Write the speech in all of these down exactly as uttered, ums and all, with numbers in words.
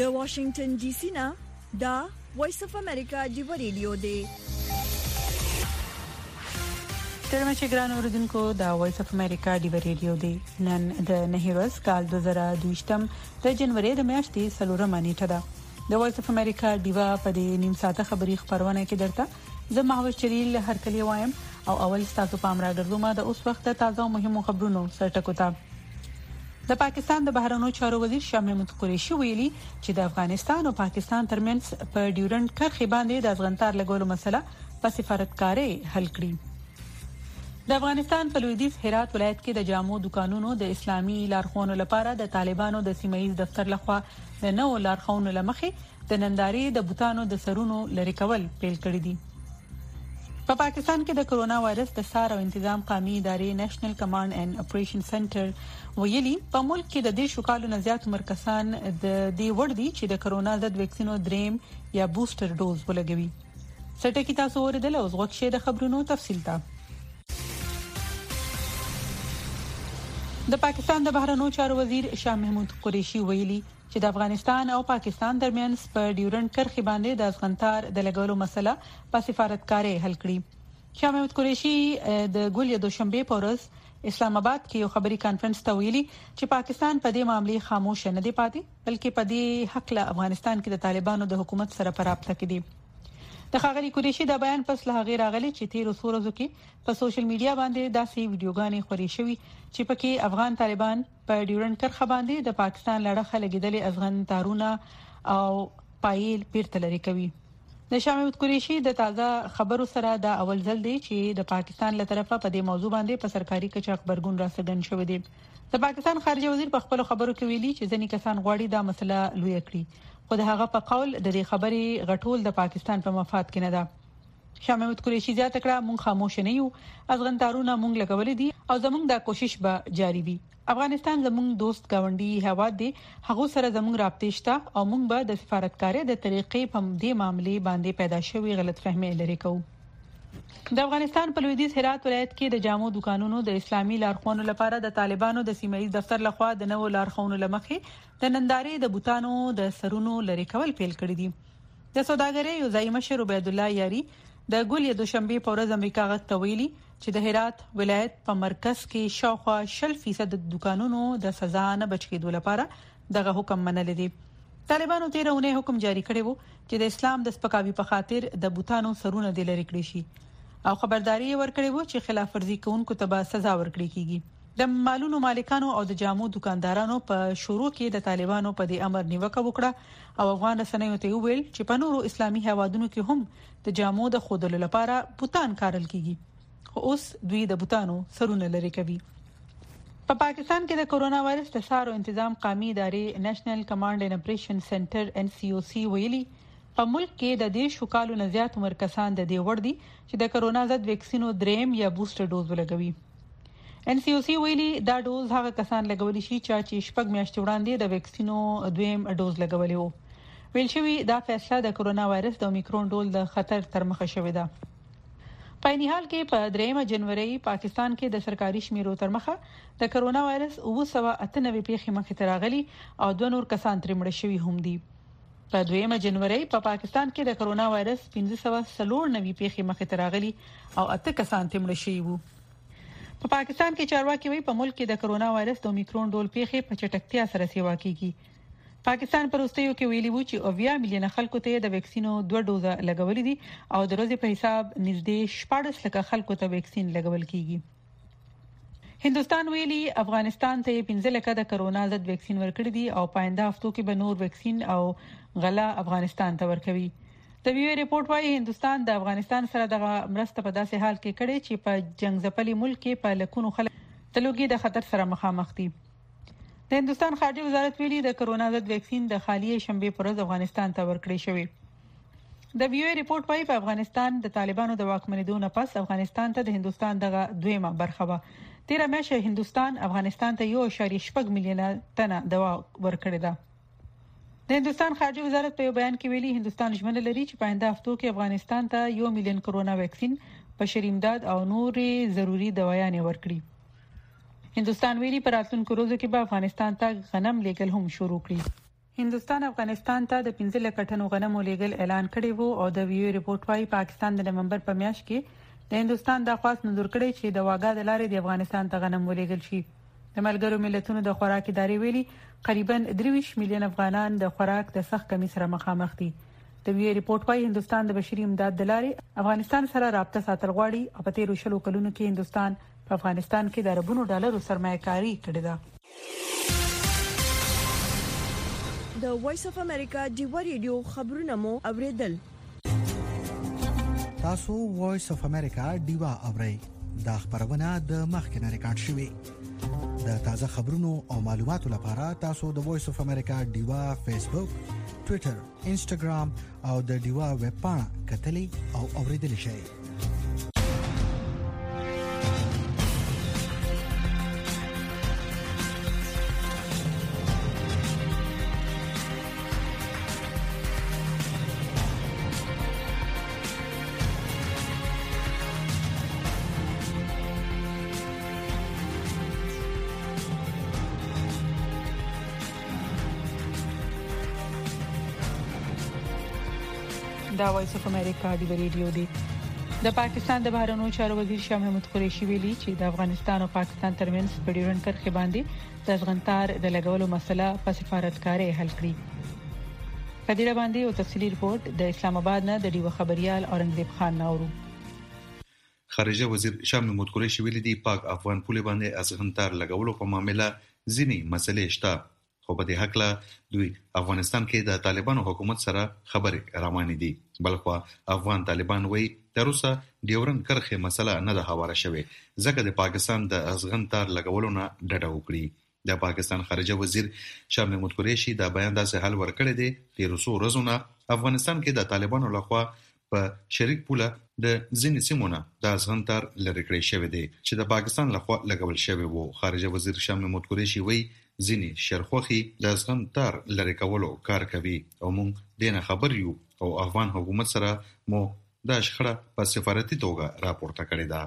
د واشنگټن ډي سي نه دا وایس اف امریکا دی ریډیو دی. ترمه چې ګران اوردونکو دا وایس اف امریکا دی ریډیو دی. نن د نهروز کال دوه زره دوه د جنوري د میاشتې څلورمه نیټه ده. د وایس اف امریکا دیوا په دې نیم ساعته خبري خبرونه کې درته زه محمد چلیل هر کلی وایم او اول ستاسو پام را ګرځوم د اوس وخت تازه مهمو خبرونو سرټکو ته. د پاکستان د بهرنیو چارو وزیر شاه محمود قریشي ویلي چې د افغانستان او پاکستان ترمنځ په ډیورنډ کرښې باندې د افغانستان لګولو مسله په سفارتکاري حل کړي. د افغانستان په لویدیځ هرات ولایت کې د جامو دکانونو د اسلامي لارښوونو لپاره د طالبانو د سیمایي دفتر لخوا د نوو لارښوونو لمخې د ننداري د بوتانو د سرونو لری کول پیل کړی دي. په پا پاکستان کې د کرونا وایرس د سار او تنظیم قومي ادارې نېشنل کمانډ اینڈ اپریشن سنټر ویلي په ملک کې د دې شکالو نه زیات مرکزان د دې وړ دي چې د کرونا ضد ویکسینو دریم یا بوستر ډوز ولګوي. سټه کې تاسو ورته له اوسغه د خبرونو تفصیل تا. د پاکستان د بهرنیو چارو وزیر شاه محمود قریشي ویلي چې د افغانستان او پاکستان ترمنځ په ډیورنډ کرښې باندې د افغانستان د لګولو مسله په سفارتکاري حل کړي. شاه محمود قریشي د ګولیا دوشنبه په ورځ اسلام آباد کې یو خبري کانفرنس ته ویلي چې پاکستان په دې معاملې خاموش نه دی پاتې بلکې په دې حق له افغانستان کې د طالبانو د حکومت سره په رابطه کې دي. د خاغلی قریشي د بیان پس له غیر اغلی چې تیر وسورزو کې په سوشل میډیا باندې داسې ویډیوګانې خوري شوې چې پکې افغان طالبان په ډیورنډ کرښه باندې د پاکستان لړخه لګیدلې افغان تارونه او پایل پیرته لري کوي. د شاه محمود قریشي د تازه خبرو سره د اول ځل دی چې د پاکستان له طرفه په دې موضوع باندې په سرکاري کچه خبرګون راڅرګند شوی دی. د پاکستان خارجه وزیر په خپل خبرو کې ویلي چې ځینې کسان غواړي دا مسله لوی کړي خو د هغه په قول د دې خبرې غټول د پاکستان په مفاد کې نه ده. شاه محمود قریشي زیاته کړه مونږ خاموش نه یو افغان تارونه مونږ لګولې دي او زمونږ دا کوشش به جاری وي. افغانستان زمونږ دوست گاونډي هواد دي هغه سره زمونږ رابطه شته او مونږ به د سفارتکاري د طریقې په دې معاملې باندې پیدا شوی غلط فهمي لري کوو. د افغانستان په لویدیځ هرات ولایت کې د جامو دکانونو د اسلامي لارښوونو لپاره د طالبانو د سیمایي دفتر لخوا د نوو لارښوونو لمخې د ننداري د بوتانو د سرونو لری کول پیل کړی دي. د سوداګرۍ یو ځای مشر عبید الله یاري د ګولیا دوشنبه په ورځ امریکا غږ تویلي چې د هرات ولایت په مرکز کې شاوخوا شل فیصد د دکانونو د سزا نه بچ کېدو لپاره دغه حکم منل دي. طالبانو تیرونه حکم جاری کړی وو چې د اسلام د سپکاوي په خاطر د بوتانو سرونه د لری کړی شي او خبرداري ورکړی وو چې خلاف ورزي کوونکو ته به سزا ورکړي کیږي. د مالونو مالکانو او د جامو دکاندارانو په شروع کې د طالبانو په دې امر نیوکه وکړه او افغان رسنیو ته ویل چې په نورو اسلامي هوادونو کې هم د جامو د خودلو لپاره بوتان کارل کیږي خو اوس دوی د بوتانو سرونه لري کوي. په پا پاکستان کې د کرونا وایرس د سار او تنظیم قومي ادارې نېشنل کمانډ اینڈ اپریشن سنټر ان سی او سی ویلي په ملک کې د دې شکالو نه زیات مرکزان د دې وړ دي چې د کرونا ضد ویکسینو دریم یا بوستر ډوز ولګوي. ان سی او سی ویلي دا ډوز هغه کسان لګولي شي چې شپږ میاشتې وړاندې د ویکسینو دویم ډوز لګولي وو. ویل شوی دا فیصله د کرونا وایرس د اومیکرون ډول د خطر تر مخه شوې ده. په نهال کې په دریمه جنوري پاکستان کې د سرکاري شمیرو تر مخه د کرونا وایرس اوه سوه اته نوي پیښې مخې ته راغلي او دوه نور کسان تر مړ شوي هم دي. په دویمه جنوري په پا پاکستان کې د کرونا وایرس پنځه سوه څلور نوي پیښې مخې ته راغلي او اته کسان تر مړ شوي وو. په پا پاکستان کې چارواکي وایي په ملک کې د کرونا وایرس د اومیکرون ډول پیښې په چټکتیا سره سیوا کیږي. پاکستان پر وروستیو کې ویلي وو چې اویا میلیونه خلکو ته د ویکسینو دوه ډوزه لګولې دي او د ورځې په حساب نږدې شپږ لک خلکو ته ویکسین لګول کیږي. هندستان ویلي افغانستان ته پنځه لک د کرونا ضد ویکسین ورکړي دي او پاینده هفتو کې به نور ویکسین او غلا افغانستان ته ورکوي. د ویو ریپورت وايي هندستان د افغانستان سره د مرسته په داسې حال کې کړي چې په جنگ ځپلي ملک کې په لکونو خلک د لوګي د خطر سره مخامخ دي. د هندستان خارجه وزارت ویلي د کرونا ضد ویکسین د خالی شنبه پر ورځ افغانستان ته ورکړی شوی. د ویو ریپورت وايي په افغانستان د طالبانو د واکمنېدو نه پس افغانستان ته د هندستان دغه دویمه برخه و. تیر میاشت هندستان افغانستان ته یو اشاریه شپږ میلیونه تنه دوا ورکړې ده. د هندستان خارجه وزارت په بیان کې ویلي هندستان ژمنه لري چې په آینده هفتو کې افغانستان ته یو میلیون کرونا ویکسین بشري امداد او نورې ضروري دوايانې ورکړي. هندستان ویلي په راتلونکو ورځو کې به افغانستان ته غنم لیږل هم شروع کړي. هندستان افغانستان ته د پنځه لک ټنو غنمو لیږل اعلان کړی وو او د ویو ریپورت وايي پاکستان د نومبر په میاشت کې د هندستان د خواست منظور کړی چې د واګا د لارې د افغانستان ته غنم ولېږل شي. د ملګرو ملتونو د خوراک ادارې ویلي تقریبا درویش میلیون افغانان د خوراک د سخت کمی سره مخامخ دي. د ویو ریپورت وايي هندستان د بشري امداد د لارې افغانستان سره رابطه ساتل غواړي او په تیرو شلو کلونو کې هندستان په افغانستان کې د اربونو ډالرو سرمایه‌کاري کړې ده. د وایس اف امریکا ډیو ریډیو خبرونه مو اوریدل. تاسو وایس اف امریکا ډیو اورئ د خبرونه د مخکنه ریکارډ شوی د تازه خبرونو او معلوماتو لپاره تاسو د وایس اف امریکا ډیو فیسبوک، ټوئیټر، انسټاګرام او د ډیو ویب پاڼه کتلی او اوریدل شئ. دا وایس اف امریکا دی ریډیو دی. د پاکستان د بهرنیو چارو وزیر شاه محمود قریشي ویلي چې د افغانستان او پاکستان ترمنځ په ډیورنډ کرښې باندې د ځغنتار د لګولو مسله په سفارتکارۍ حل کړي. په دې باندې یو تفصیلی رپورت د اسلام آباد نه د ډیو خبريال اورنګزیب خان نورو. خارجه وزیر شاه محمود قریشي ویلي دی پاک افغان پولې باندې ازغنتار لګولو په معاملې ځینې مسلې شته، خو په دې حق له دوی افغانستان کې د طالبانو حکومت سره خبرې روانې دي. بلخو افغان طالبان وایي د روسا ډیورنډ کرښې مسله نه ده هواره شوې ځکه د پاکستان د ازغنتار لګولو نه ډډه وکړي. د پاکستان خارجه وزیر شاه محمود قریشي دا بیان داسې حل ورکړی دی چې روسو ورځونه افغانستان کې د طالبانو لخوا په شریک پوله د ځینې سیمونه د ازغنتار لرې کړی شوی دی چې د پاکستان لخوا لګول شوی وو. خارجه وزیر شاه محمود قریشي وایي ځینې شرخوخي د ازغنتار لرې کولو کار کوي او موږ دینه خبر یو او افغان حکومت سره مو دا شخړه په سفارتي توګه راپورته کړې ده.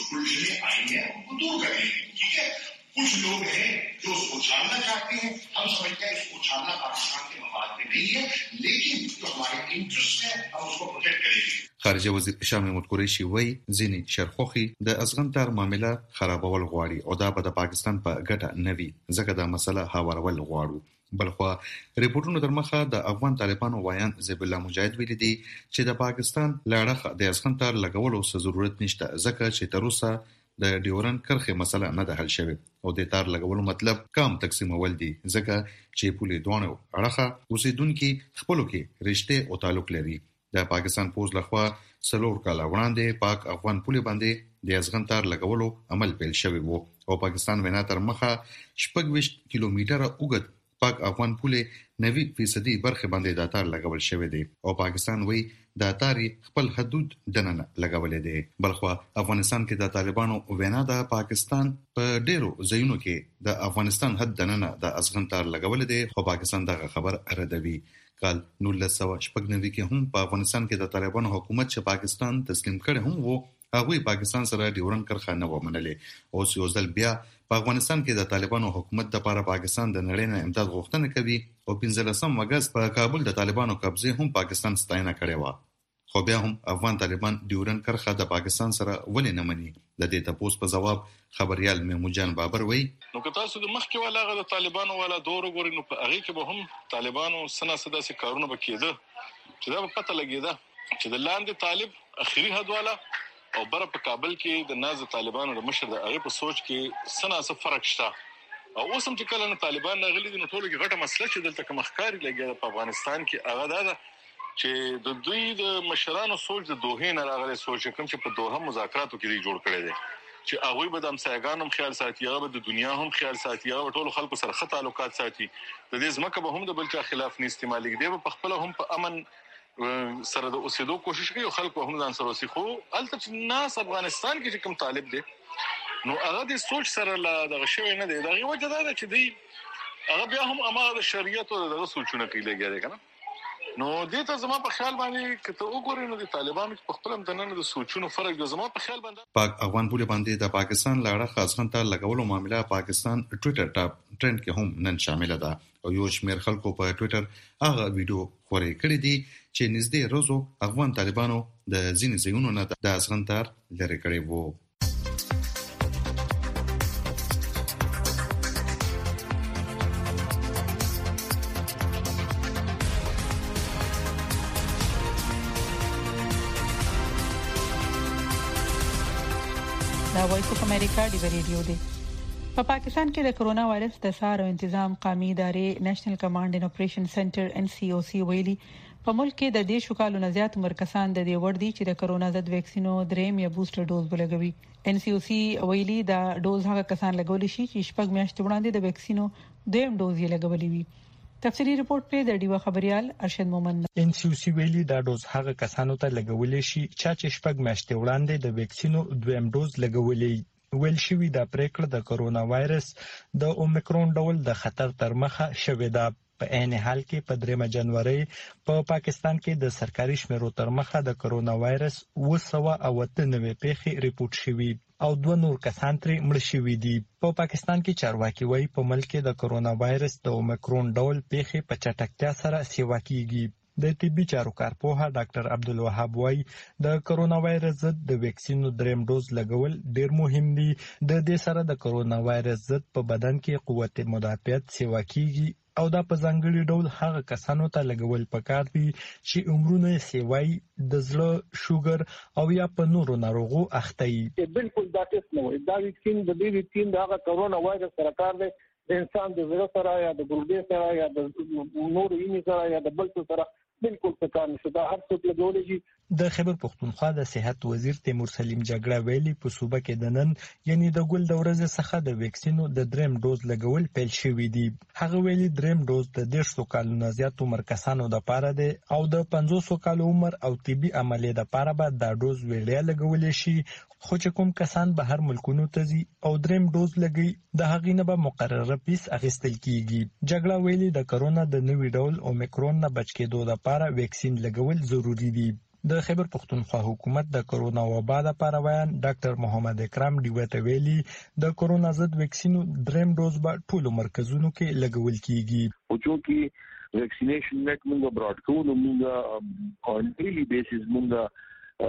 कुछ लोग हैं जो उसको छाड़ना चाहते हैं. हम समझते हैं इसको छाड़ना पाकिस्तान के मफाद में नहीं है, लेकिन जो हमारे इंटरेस्ट है हम उसको प्रोटेक्ट करेंगे. خارجه وزیر شاه محمود قریشي وایي ځینې شرخوخي د ازغنتار معاملې خرابول غواړي او دا به د پاکستان په ګټه نه وي ځکه دا مسله هوارول غواړو. بلخو ریپورتونو تر مخه د افغان طالبانو وایان زیب الله مجاهد ویلي دي چې د پاکستان لاړه د ازغنتار لګولو څه ضرورت نشته ځکه چې تر اوسه د ډیورنډ کرښې مسله نه ده حل شوې او د تار لګولو مطلب کام تقسیمول دي ځکه چې پولې دوه اړخه اوسیدونکو خپلو کې رشته او تعلق لري. د پاکستان پوز لخوا سلور کاله وړاندې پاک افغان پولې باندې د ازغنتار لګولو عمل پیل شوی وو او پاکستان وینا تر مخه شپږ ویشت کیلومتره اوږد پاک افغان پولې نوي فیصدي برخه باندې د تار لګول شوی دی او پاکستان وایي د تاری خپل حدود دننه لګولې دي. بلخو افغانستان کې د طالبانو وینا د پاکستان په ډیرو ځایونو کې د افغانستان حد دننه د ازغنتار لګولې دي خو پاکستان دغه خبر ردوي. کال نولس سوه شپږ نوي کې هم په افغانستان کې د طالبانو حکومت چې پاکستان تسلیم کړي هم وو هغه پاکستان سره ډیورنډ کرښه نه ومنلې او یو ځل بیا په افغانستان کې د طالبانو حکومت د لپاره پاکستان د نړۍ نه امداد غوښتنه کوي او پنځلسم اگست په کابل د طالبانو قبضه هم پاکستان ستاینه کړې و. خو بیا هم افغان طالبان ډیورنډ کرښه د پاکستان سره ولې نه مني؟ د دې تاسو په جواب خبريال محمود بابر وایي نو که تاسو د مخکې ولاغه د طالبانو والا دور وګورئ نو په هغه کې به هم طالبانو سنا سدا سي کارونه وکړي چې دا په پته لګیدا چې د لاندې طالب اخیری حد والا او بر په کابل کې د ناز طالبانو د مشر د هغه په سوچ کې سنا څه فرق شته او اوس هم چې کله نه طالبان غلي دي نو ټولو کې غټه مسله چې دلته کوم ښکاری لګي په افغانستان کې هغه دا چې د دوی د مشرانو سوچ د دوه نه راغلي سوچ کوم چې په دوه مذاکراتو کې دی جوړ کړی دی چې هغه به د امسایګانو خیال ساتي هغه به د دنیا هم خیال ساتي هغه ټول خلکو سره خط تعلقات ساتي د دې ځمکه به هم د بل چا خلاف نه استعمالي دی په خپل هم په امن سره د اوسېدو کوشش کوي او خلکو هم ځان سره وسیخو البته ناس افغانستان کې کوم طالب دی نو هغه د سوچ سره لا د غشوي نه دی دا غوړه ده چې دی هغه بیا هم امر د شریعت او د سوچونه کې لګیږي کنه نو دې ته زما په خیال باندې کته وګورئ نو د طالبانو په خپل امتنان د سوچونو فرق د زما په خیال باندې پاک افغان بوله باندې د پاکستان لاړه خاص خنته لګولو معاملې پاکستان ټوئیټر ټاپ ټرند کې هم نن شامل ده او یو شمېر خلکو په ټوئیټر هغه ویډیو خوري کړی دي چې نږدې روزو افغان طالبانو د ځینې ځایونو نه د ازغنتار لري کړی وو. دا وایس اف امریکا دی ریډیو دی. په پاکستان کې د کرونا وایرس د سار او تنظیم قومي ادارې نېشنل کمانډ ان اپریشن سنټر ان سی او سی ویلي په ملک کې د دې شکالو نه زیات عمر کسان د دې وړ دي چې د کرونا ضد ویکسینو دریم یا بوستر ډوز ولګوي. ان سی او سی ویلي دا ډوز هغه کسان لګول شي چې شپږ میاشتې وړاندې د ویکسینو دویم ډوز یې لګولې وي. تفصیلی رپورت په د ډیوا خبريال ارشد مومند. ان سی او سی ویلي دا ډوز هغه کسانو ته لګولې شي چې شپږ میاشتې وړاندې د ویکسینو دویم ډوز لګولې ویل شوی. دا پریکړه د کرونا وایرس د اومیکرون ډول د خطر تر مخه شوې ده. په عین حال کې په درېمه جنوري په پا پاکستان کې د سرکاري شمیرو تر مخه د کرونا وایرس اوه سوه اته نوي پیښې ریپورت شوي او دوه نور کسان ترې مړ شوي دي. په پا پاکستان کې چارواکي وایي په ملک کې د کرونا وایرس د اومیکرون ډول پیښې په چټکتیا سره سیوا کیږي. د طبي چارو کارپوه ډاکټر عبدالوهاب وایي د کرونا وایرس ضد د ویکسینو دریم ډوز لګول ډیر مهم دي. د دې سره د کرونا وایرس ضد په بدن کې قوت مدافعت سیوا کیږي او دا په ځانګړي ډول هغه کسانو ته لګول پکار دي چې عمرونه سیوای د زړه شوګر او یا په نورو ناروغو اخته وي. بالکل دا ټیسټ نه وي. دا ویکسین د دې ویکسین د هغه کرونا وایرس سره کار دی. د انسان د زړه سره یا د ګردې سره یا د نورو وینې سره یا د بل څه سره بالکل څه کار نشته. دا هر څوک لګولی شي. د خیبر پختونخوا د صحت وزیر تیمور سلیم جګړه ویلي په صوبه کې د نن یعنی د ګل د ورځې څخه د ویکسینو د دریم ډوز لګول پیل شوی دی. هغه ویلي دریم ډوز د دېرش کالو نه زیات عمر کسانو د پاره دی او د پنځوس کالو عمر او طبي عملیات لپاره به دا ډوز ویډیا لګول شي. خو چې کوم کسان به هر ملکونو ته ځي او دریم ډوز لګي د هغې نه به مقرره پیس اخیستل کیږي. جګړه ویلي د کرونا د نوي ډول اومیکرون نه بچ کېدو لپاره ویکسین لګول ضروری دي. د خیبر پختونخوا حکومت د کرونا وبا لپاره وایي ډاکټر محمد اکرام ډیوته ویلي د کرونا ضد ویکسینو دریم ډوز به ټولو مرکزونو کې لګول کیږي. او چې ویکسینیشن نیټ موږ براډ کوو موږ اون ډیلی بیسس موږ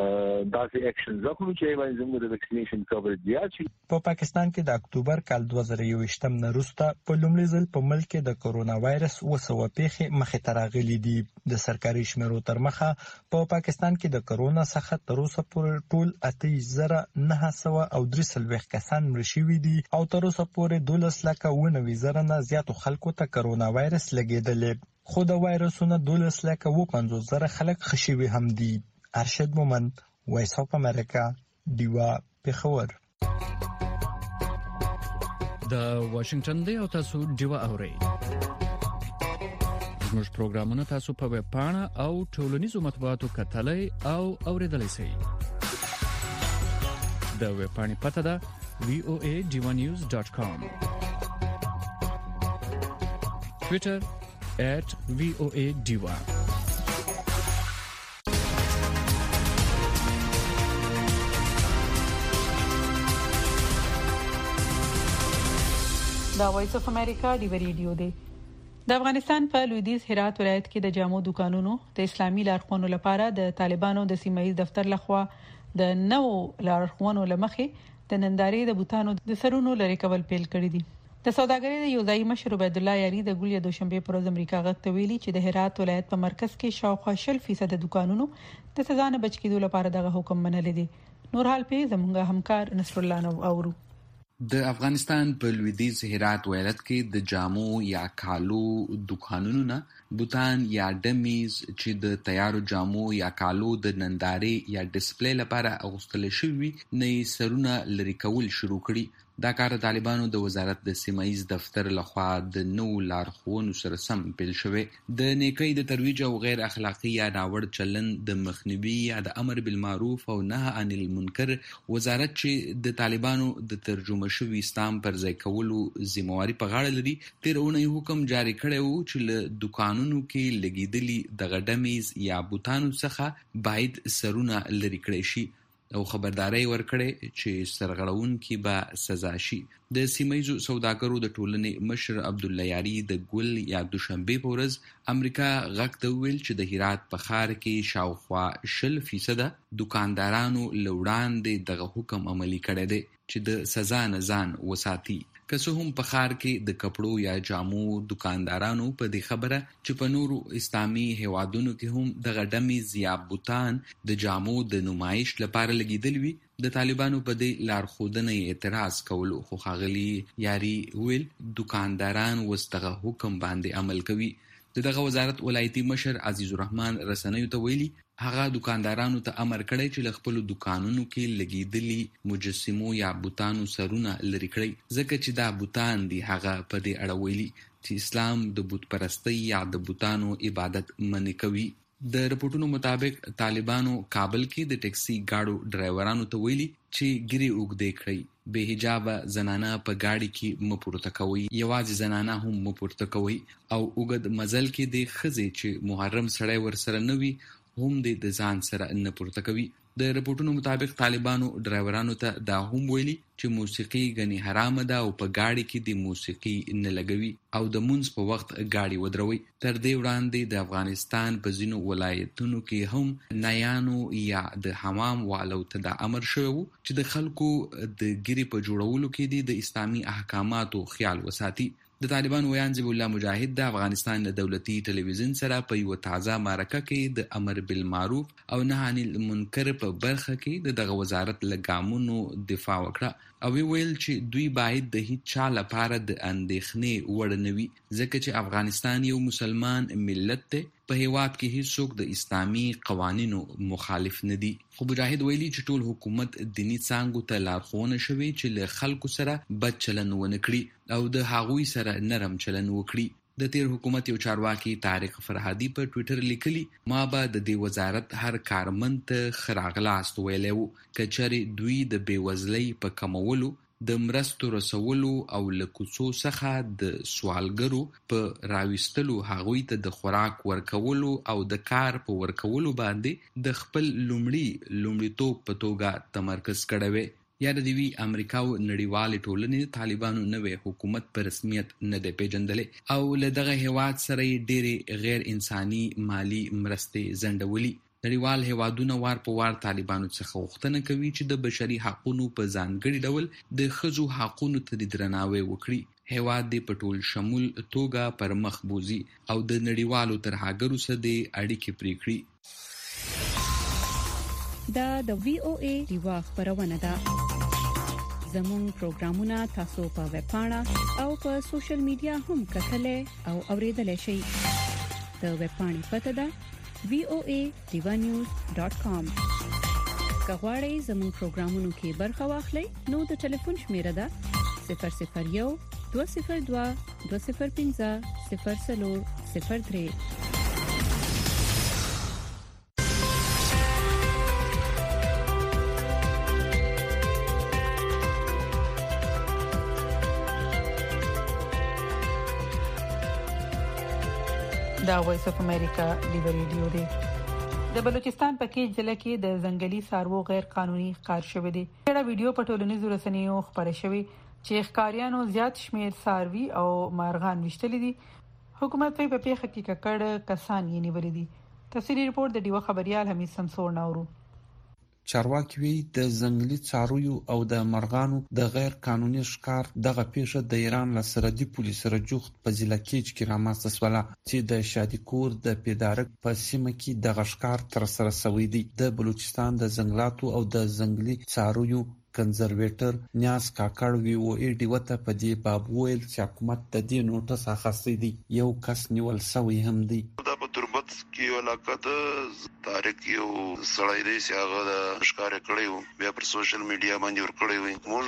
دا سه اکشن زکو چې باندې زموږ د ویکسینیشن کورج زیات شي. په پاکستان کې د اکتوبر کال دوه زره یوویشتم نه وروسته په لومړي ځل په ملک کې د کرونا وایرس اوه سوه پیښې مخې ته راغلي دي. د سرکاري شمیرو تر مخه په پاکستان کې د کرونا څخه تر اوسه پورې ټول اته زره نه سوه او درې څلوېښت کسان مړه شوي دي او تر اوسه پورې دولس لکه اوه نوي زره نه زیاتو خلکو ته کرونا وایرس لګېدلی. خو د وایرسونو دولس لکه اوه پنځوس زره خلک ښه شوي هم دي. ارشد مومند، وایس اف امریکا، دیوا پېښور. د واشنگټن دی او تاسو دیوا اورئ. زموږ پروګرامونه تاسو په ویب پاڼه او ټولنیزو مطبوعاتو کتلای او اوریدلای شئ. د ویب پاڼې پته ده وی او ای ډیوا نیوز ډاټ کام. ټوئیټر ایٹ وی او ای ډیوا. دا وایس اف امریکا دی ریډیو دی. د افغانستان په لویدیځ هرات ولایت کې د جامو دکانونو د اسلامي لارښوونو لپاره د طالبانو د سیمایي دفتر لخوا د نو لارښوونو لمخې د نندارې د بوتانو د سرونو لری کول پیل کړی دي. د سوداګرۍ د یو ځای مشر عبد الله یاری د ګولیا دوشنبه پر ورځ امریکا غږ ویلي چې د هرات ولایت په مرکز کې شاوخوا شل فیصد دکانونو د سزا نه بچ کېدو لپاره دغه حکم منل دي. نور حال په زموږ همکار نصر الله نو اورو. د افغانستان په لویدیځ هرات ولایت کې د جامو یا کالو دکانونو نه بوتان یا ډمیز چې د تیارو جامو یا کالو د نندارې یا ډسپلی لپاره اغوستل شوي نه سرونه لري کول شروع کړي. دا کار طالبانو د وزارت د سیمایي دفتر لخوا د نو لارښوونو سره سم پیل شوی. د نیکۍ د ترویج او غیر اخلاقی یا ناوړ چلن د مخنیوي یا د امر بالمعروف او نهي عن المنکر وزارت چې د طالبانو د ترجمه شوي اسلام پر ځای کولو ذمہواری په غاړه لري تیر اونۍ حکم جاری کړی و چې له دکانونو دکانونو کې لګیدلي د غډمیز یا بوتانو څخه باید سرونه لري کړی شي او خبرداري ورکړي چې سرغړونکي به سزا شي. د سیمایي سوداګرو د ټولنې مشر عبد الله یاری د ګل یا دوشنبه په ورځ امریکا غږ ته ویل چې د هرات په ښار کې شاوخوا شل فیصد دکاندارانو لوړاندې دغه حکم عملي کړی دی چې د سزا نه ځان وساتي. که څه هم په ښار کې د کپړو یا جامو دکاندارانو په دې خبره چې په نورو اسلامي هیوادونو کې هم دغه ډمیز یا بوتان د جامو د نمایش لپاره لګیدل وي، د طالبانو په دې لارښودنه اعتراض کولو خو ښاغلي یاري ویل دکانداران اوس دغه حکم باندې عمل کوي. د دغه وزارت ولایتي مشر عزیز الرحمن رسنیو ته ویلي هغه دکاندارانو ته امر کړی چې له خپلو دکانونو کې لګیدلي مجسمو یا بوتانو سرونه لري کړي، ځکه چې دا بوتان دي. هغه په دې اړه ویلي چې اسلام د بت پرستۍ یا د بوتانو عبادت منع کوي. د رپورټونو مطابق طالبانو کابل کې د ټیکسي ګاډو ډرایورانو ته ویلي چې ګیرې اوږدې کړئ، بې حجابه زنانه په ګاډي کې مه پورته کوئ، یوازې زنانه هم مه پورته کوئ، او اوږد مزل کې د ښځې چې محرم سړی ورسره نه وي هم د ځان سره نه پورته کوي. د رپورټونو مطابق طالبانو ډرایورانو ته دا هم ویلي چې موسیقي غني حرامه ده او په ګاډي کې د موسیقي نه لګوي او د مونځ په وخت ګاډي ودروي. تر دې وړاندې د افغانستان په ځینو ولایتونو کې هم نایانو یا د حمام والو ته دا امر شوی و چې د خلکو د ګیرې په جوړولو کې د اسلامي احکاماتو خیال وساتي. د طالبان ویان ذبیح الله مجاهد د افغانستان د دولتي ټلویزیون سره په یو تازه معرکه کې د امر بالمعروف او نهي عن المنکر په برخه کې د دغه وزارت لګامونو دفاع وکړه او ویل چې دوی باید د هیڅ چا لپاره د اندېښنې وړ نه وي، ځکه چې افغانستان یو مسلمان ملت دی، په هیواد کې هیڅوک د اسلامي قوانینو مخالف نه دي. خو مجاهد ویلي چې ټول حکومت دینی څانګو ته لارښوونه شوې چې له خلکو سره بد چلند ونه کړي او د هغوی سره نرم چلند وکړي. د تیر حکومت یو چارواکي طارق فرهادي په ټویټر لیکلي ما به د دې وزارت هر کارمند ته ښه راغلاست ویلی و، که چېرې دوی د بېوزلۍ په کمولو، د مرستو رسولو او له کوڅو څخه د سوالګرو په راویستلو، هغوی ته د خوراک ورکولو او د کار په ورکولو باندې د خپل لومړي لومړیتوب په توګه تمرکز کړی وی. یاد دی وی امریکا او نړیوال ټولنې طالبانو نوې حکومت په رسمیت نه دی پیژندلی او له دغه هیواد سره ډېرې غیر انساني مالی مرستې ځنډولي. نړیوال هیوادونه وار په وار طالبانو څخه غوښتنه کوي چې د بشري حقونو په ځانګړي ډول د ښځو حقونو ته درناوی وکړي، هیواد دې په ټول شمول توګه پر مخ بوزي او د نړیوالو ترهګرو سره د اړیکې پرې کړي. دا د وی او ای دیوا خبرونه ده. زموږ پروګرامونه تاسو په ویب پاڼه او په سوشل میډیا هم کتلای او اوریدلای شئ. د ویب پاڼې پته ده وی او ای دیوا نیوز ډاٹ کام. که غواړئ زموږ پروګرامونو کې برخه واخلئ نو د ټلیفون شمیره ده صفر صفر یو دوه صفر دوه دوه صفر پنځه صفر څلور صفر درې. دا وایس اف امریکا دی ریډیو دی. د بلوچستان په کې ضلع کې د ځنګلي سارو غیر قانوني ښکار شوې دي. دا ویډیو په ټولنیزو رسنیو خبره شوې چې ښکاریانو زیات شمیر ساروي او مارغان وشتل دي. حکومت په پیښه کې ککړ کسان یې نیولې دي. تفصیلی رپورت د دیو خبريال حمید سمسور نورو. چارواکي وی د ځنګلي څارویو او د مرغانو د غیر قانوني ښکار دغه پیښه د ایران له سرحدي پولیس سره جوخت په ضلع کې کې رامنځته شوه چې د شادیکور د پیدارک په سیمه کې دغه ښکار تر سره شوی دی. د بلوچستان د ځنګلاتو او د ځنګلي څارویو کنزرویټر نیاز کاکړ وی او ای ډی وته په دې باب ویل چې حکومت د دې نوټس اخیستی دی. یو کس نیول شوی هم دی. دا په تربت کې علاقه د تاریخ یو سړی دی چې هغه د ښکار کړی و، بیا پر سوشل میډیا باندې ور کړی و. موږ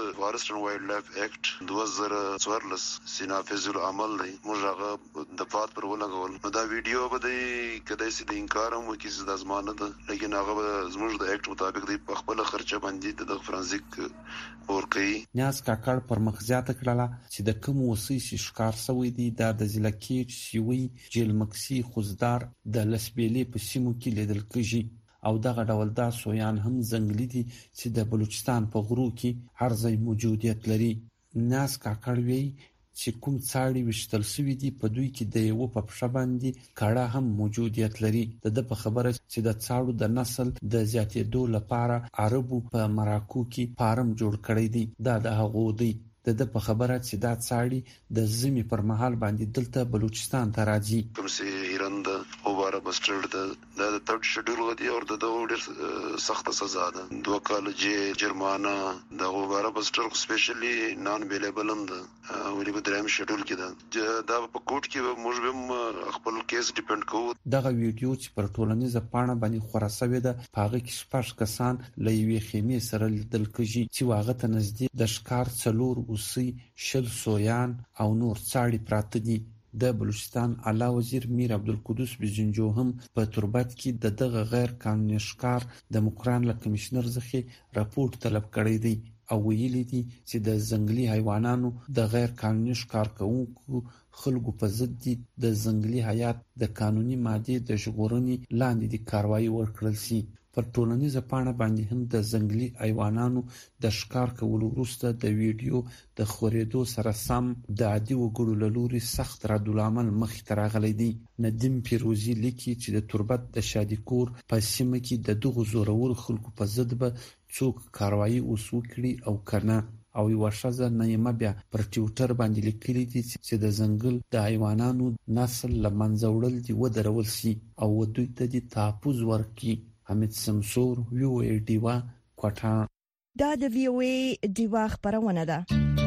فارست اینڈ وایلډ لایف ایکټ دوه زره څوارلس سینافذ العمل دی موږ هغه د فات پر ولګول نو دا ویډیو به دی کله چې د انکار هم وکړي چې د ازمانه ده لیکن هغه زموږ د ایکټ مطابق دی په خپل خرچه باندې د فرانسیک ورکي نیاز کاکړ پر مخزیات کړه چې د کوم وصي شکار سوی دی د ځلکې شوی جیل مکسی خوزدار د لسبېلې په سیمو کې لیدل کېږي او دغه ډول دا سویان هم ځنګلي دي چې د بلوچستان په غرو کې هر ځای موجودیت لري. ناس کاکړ وی چې کوم څاړي وشتل سوي دي په دوی کې د یو په پښه باندې کاړه هم موجودیت لري. د په خبره چې د څاړو د نسل د زیاتېدو لپاره عربو په مراکو کې فارم جوړ کړی دی. دا د هغو دی د په خبره چې دا څاړي د زمي پر مهال باندې دلته بلوچستان ته راځي. کوم سي ایران د اوباره بستر د د تړ شډول غدي او د ډېر سخت سزا ده. دوه کال جې جرمانه د اوباره بستر سپیشلی نان اویلیبل اند ولې په دریم شډول کې ده. دا په کوټ کې موږ به خپل کیس ډیپند کوو. دغه ویډیو چې پر ټولنیزه پاڼه باندې خورا سوي ده هغه کې شپږ کسان له یوې خیمې سره لیدل کېږي چې واغه ته نږدې د ښکار څلور اوسي شل سویان او نور څاړي پراته دي. د بلوچستان اعلی وزیر میر عبدالقدوس بزنجو هم په تربت کې د دغه غیر قانوني ښکار د مقران له کمشنر څخه راپورټ طلب کړی دی او ویلي دي چې د ځنګلي حیواناتو د غیر قانوني ښکار کوونکو خلکو په ضد دي د ځنګلي حیات د قانوني مادې د ژغورنې لاندې د کاروایی ورکړل شي. پر ټولنیزه پاڼه باندې هم د ځنګلي حیواناتو د ښکار کولو وروسته د ویډیو د خورېدو سره سم د عادي وګړو له لوري سخت ردالعمل مخې ته راغلی دی. ندیم پیروزي لیکي چې د تربت د شادیکور په سیمه کې د دغو زورورو خلکو په ضد به څوک کاروایی اوس وکړي او کنه. او یو ښځه نعیمه بیا پر ټویټر باندې لیکلي دي چې د ځنګل د حیواناتو نسل له منځه وړل دي ودرول شي او دوی ته د تحفظ ورکړي. حمید سمسور وی او ای ډیوا کوټا. دا د وی او ای ډیوا خبرونه ده.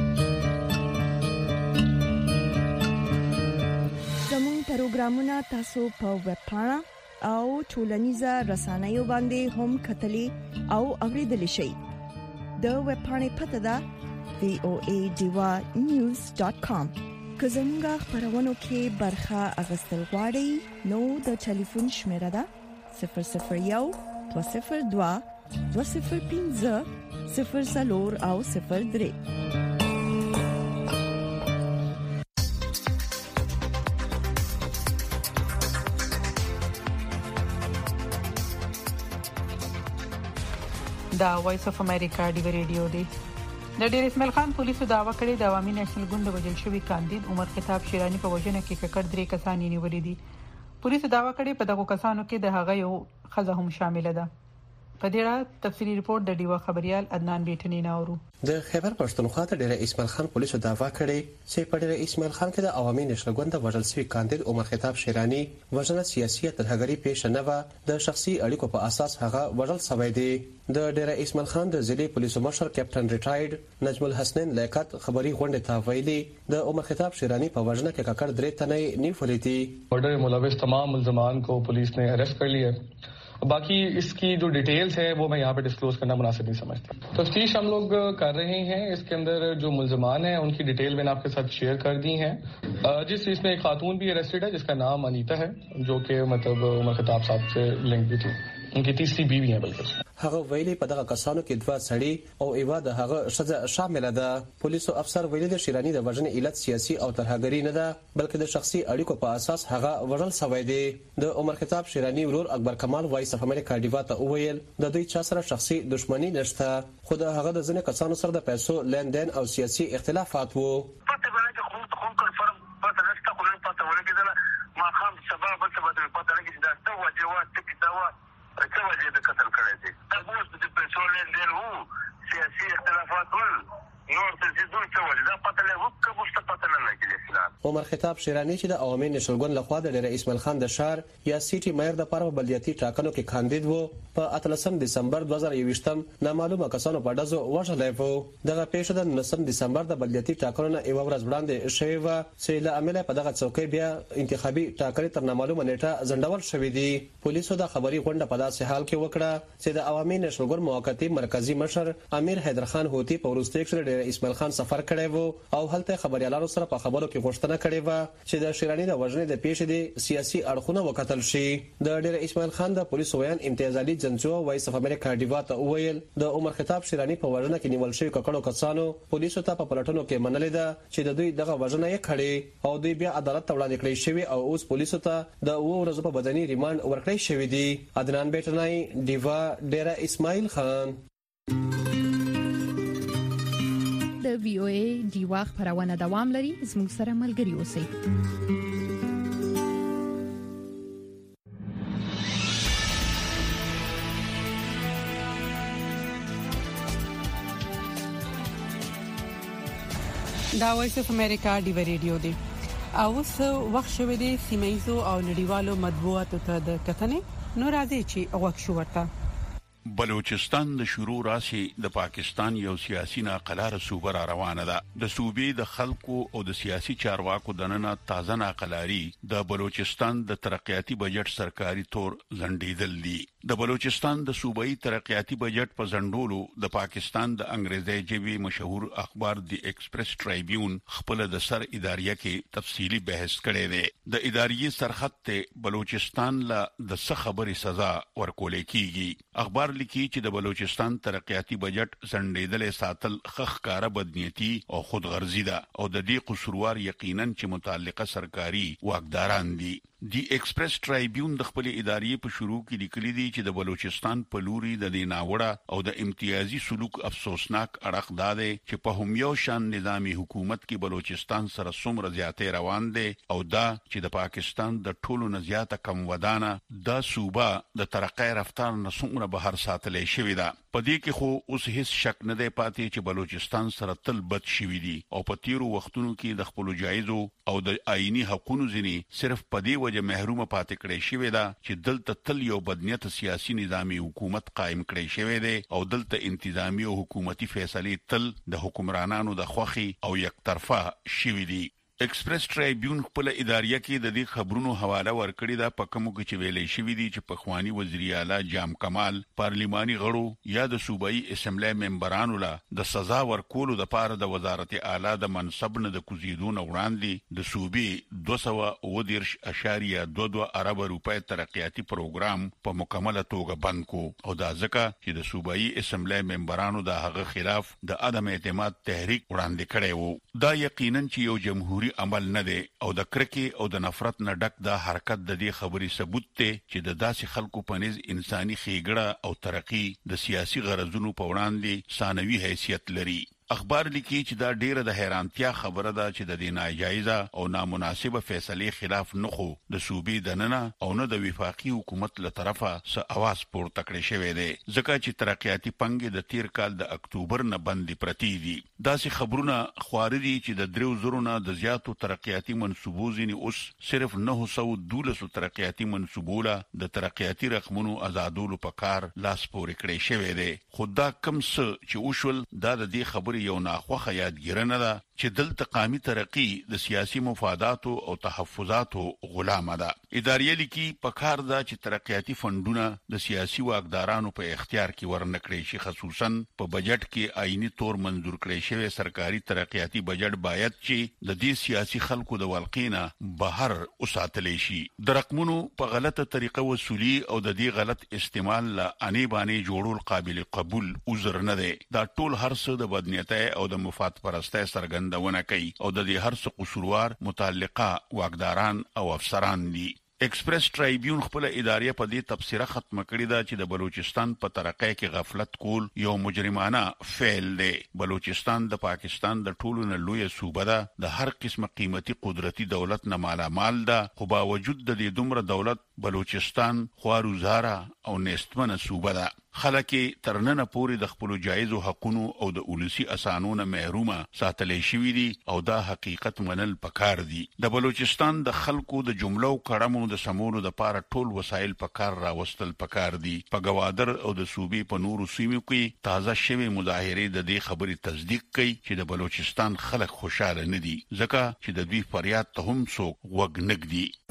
زموږ پروګرامونه تاسو په ویب پاڼه او ټولنیزه رسنیو باندې هم کتلی او اوریدلی شئ. د ویب پاڼې پته ده وی او ای ډیوا نیوز ډاټ کام. که زموږ خبرونو کې برخه اخیستل غواړئ نو د ټلیفون شمیره ده صفر صفر یو دو صفر دو دو صفر پنځه صفر څلور او صفر درې. دا وایس اف امریکا دی ریډیو دی. د ډیر اسماعیل خان پولیسو داوا کړې د عوامي نېشنل ګوند وجل شوی کاندید عمر خطاب شیرانی په وجنه کې ککړ درې کسان نیولې دي. پولیسو داوا کړې په دغه کسانو کې د هغه یو خزه هم شامل ده. په دې اړه تفصیلی ریپورت د ډیوا خبريال عدنان بیٹنی ناورو. د خیبر پښتونخوا ته ډیر اسماعیل خان پولیسو داوا کړې چې په ډیر اسماعیل خان کې د عوامي نېشنل ګوند وجل شوی کاندید عمر خطاب شیرانی وجنه سیاسي ترهګری پیښ نه و د شخصي اړیکو په اساس هغه وجل سوی دی. د ډیر اسماعیل خان د ضلع پولیسو مشر کیپټن ریټایرډ نجم الحسنین لیاقت خبري غونډه ته ویلي د عمر خطاب شیرانی په وجنه کې ککړ درې تنې نیولې دي. ऑर्डर मुलविस तमाम मुल्ज़मान को पुलिस ने अरेस्ट कर लिया है. बाकी इसकी जो डिटेल्स है वो मैं यहाँ पे डिस्क्लोज करना मुनासिब नहीं समझता. तफ्तीश हम लोग कर रहे हैं. इसके अंदर जो मुल्ज़मान हैं उनकी डिटेल मैंने आपके साथ शेयर कर दी है. जिस इसमें एक खातून भी अरेस्टेड है जिसका नाम अनीता है जो कि मतलब उमर खताब साहब से लिंक भी थी. उनकी तीसरी बीवी है बल्कि هغه ویلي په دغه کسانو کې دوه سړي او ایوا د هغه شذ شامل ده. پولیسو افسر ویلي د شیرانی د وژنې علت سیاسي او ترهګری نه ده بلکې د شخصي اړیکو په اساس هغه وژل شوی دی. د عمر خطاب شیرانی ورور اکبر کمال وایس اف امریکا ډیوا ته وویل د دوی چا سره شخصي دښمنی نشته خو د هغه د ځینې کسانو سره د پیسو لیندین او سیاسي اختلافات وو. وجه د قتل کړی دی. تاسو د پیسو لیندین وو سیاسي اختلافات ول نور څه چې دوی څه وجه دا پته له وکړه مست پته نه لګیږي. عمر خطاب شیرانی چې د عوامي نېشنل ګوند لخوا د ډیر اسماعیل خان د شهر یا سیټي مېر د پاره بلدیاتي ټاکنو کې کاندید وو په اتلسم دسمبر دوه زره یوویشتم نامعلومه کسانو په ډزو وژلی و. دغه پیښه د نولسم دسمبر د بلدیاتي ټاکنو نه یوه ورځ وړاندې شوې وه چې له امله په دغه څوکۍ بیا انتخابي ټاکنې تر نامعلومه نیټه ځنډول شوې دي. پولیسو د خبري غونډه په داسې حال کې وکړه چې د عوامي نېشنل ګوند موقتي مرکزی مشر امیر حیدرخان هوتی په وروستي کې ډېر اسماعیل خان سفر کړی و او هلته خبريالانو سره په خبرو کې غوښتنه کړې و چې د شیرانی د وژنې د پیښې د سیاسي اړخونه وکتل شي. د ډېر اسماعیل خان د پولیسو ویان امتیاز علي جنجو وایس اف امریکا ډیوا ته وویل د عمر خطاب شیرانی په وژنه کې نیول شوی ککړو کسانو پولیسو ته په پلټونو کې منلې ده چې د دوی دغه وژنه یې کړې او دوی بیا عدالت ته وړاندې کړی شوی او اوس پولیسو ته د اوو ورځو په بدني ریماند ورکړی شوی دی. عدنان بیٹنای ډیوا ډېر اسماعیل خان. د وی او ای ډیوا خبرونه دوام لري. زموږ سره ملګري اوسئ. دا وایس اف امریکا دی ریډیو دی او اوس وخت شوه دی سیمایزو او نړیوالو مطبوعاتو ته د کتنې نو راځي چې وخت شو ورته. بلوچستان د شروع راسي د پاکستان یو سیاسي ناقلاره صوبه را روانه ده. د صوبې د خلکو او د سیاسي چارواکو دننه تازه ناقلاري د بلوچستان د ترقیاتي بجټ سرکاري تور زندیدل دي. د بلوچستان د صوبایي ترقیاتي بجټ په زندولو د پاکستان د انګریزي ژبې مشهور اخبار دی ایکسپریس ټرایبیون خپل د سر اداریه کې تفصیلی بحث کړی دی. د اداریې سرحد ته بلوچستان له د څه خبري سزا ورکول کیږي. اخبار لیکي چې د بلوچستان ترقیاتي بجټ زندیدل ساتل خخکاره بدنیتی او خودغرضی ده او د دې قصوروار یقینا چې متعلقه سرکاري واکداران دي. دی ایکسپریس ټرایبیون د خپل ادارې په شروع کې لیکلي دي چې د بلوچستان په لوري د دې ناوړه او د امتیازي سلوک افسوسناک اړخ دا دی چې په هم یو شان نظامی حکومت کې بلوچستان سره څومره زیاتې روان دي او دا چې د پاکستان د ټولو نه زیاته کم ودانه د صوبه د ترقۍ رفتار نه څومره بهر ساتلې شوې ده. په دې کې خو اوس هیڅ شک نه دی پاتې چې بلوچستان سره تل بد شوی دي او په تیرو وختونو کې د خپل جایزو او د آئینی حقوقو ځینی صرف په دې وجه محروم پاتې کړي شوی دا چې دلته تل یو بدنیت سیاسي نظامی حکومت قائم کړي شوی دی او دلته انتظامی او حکومتي فیصلې تل د حکمرانانو د خوخي او یک طرفه شوی دي. ایکسپریس ټرایبیون خپل اداریه کې د دې خبرونو حواله ورکړی دا په کومو کې چې ویلې شوی دی چې په خواني وزیر اعلی جام کمال پارلیماني غړو یا د صوبایي اسمبلی ممبرانو له د سزا ورکولو د پاره د وزارت اعلی د منصب نه د کوزیدون وړاندې د صوبې دوه سوه اووه دېرش اعشاریه دوه دوه ارب روپۍ ترقیاتي پروګرام په مکمله توګه بند کو او دا ځکه چې د صوبایي اسمبلی ممبرانو د هغه خلاف د عدم اعتماد تحریک وړاندې کړی وو. دا یقینا چې یو جمهوریت عمل نه دی او د کرکي او د نفرت نه ډک دا حرکت د دې خبرې ثبوت دی چې د داسې خلکو په نس انساني خېګړه او ترقی د سیاسي غرضونو په وړاندې ثانوي حیثیت لري. اخبار لیکي چې دا ډیره د حیرانتیا خبره ده چې د دې ناجایزه او نامناسبه فیصلې خلاف نه خو د صوبې دننه او نه د وفاقي حکومت له طرفه څه اواز پورته کړی شوی دی ځکه چې ترقیاتي پنګ د تیر کال د اکتوبر نه بندي پرتی دي. داسې خبرونه خواري دي چې د دریو زرو نه د زیاتو ترقیاتي منصوبو ځینې اوس صرف نه سوه دولس ترقیاتي منصوبو له د ترقیاتي رقمونو آزادولو په کار لاس پورې کړی شوی دی. خو دا کم څه چې وشول دا د دې خبرې یو ناخوخه یادګیرنه ده چې دلته قومي ترقی د سیاسي مفاداتو او تحفظاتو غلامه ده. ادارې لیکي په کار ده چې ترقیاتي فندونه د سیاسي واکدارانو په اختیار کې ورنکړي شي. خصوصا په بجټ کې آئینی تور منظور کړی شوی سرکاري ترقیاتي بجټ باید چې د دې سیاسي خلکو د ولقینه بهر وساتلې شي. د رقمونو په غلطه طریقه وصولي او د دې غلط استعمال له اني باندې جوړول قابل قبول عذر نه دی. دا ټول هر څه د بدنیتۍ او د مفاد پرستۍ سرګندونه کوي او د دې هر څه قصوروار متعلقه واکداران او افسران دي. ایکسپریس ټرایبیون خپل ادارې په دې تبصره ختمه کړې ده چې د بلوچستان په ترقۍ کې غفلت کول یو مجرمانه فعل دی. بلوچستان د پاکستان د ټولو نه لوی صوبه ده، د هر قسمه قیمتي قدرتي دولت نه مالا مال ده، خو باوجود د دې دومره دولت بلوچستان خوارزاره او نستمنه صوبه ده. خلک ترننه پورې د خپل جایزو حقونو او د اولسي اسانونو محرومه ساتلې شوې دي او دا حقیقت منل پکار دي. د بلوچستان د خلکو د جملو کړمو د سمونو د پاره ټول وسایل پکار راوستل پکار دي. په گوادر او د صوبې په نورو سیمو کې تازه شوی مظاهره د دې خبرې تصدیق کوي چې د بلوچستان خلک خوشاله نه دي ځکه چې د دوی فریاد ته هم څوک وګ نګدي.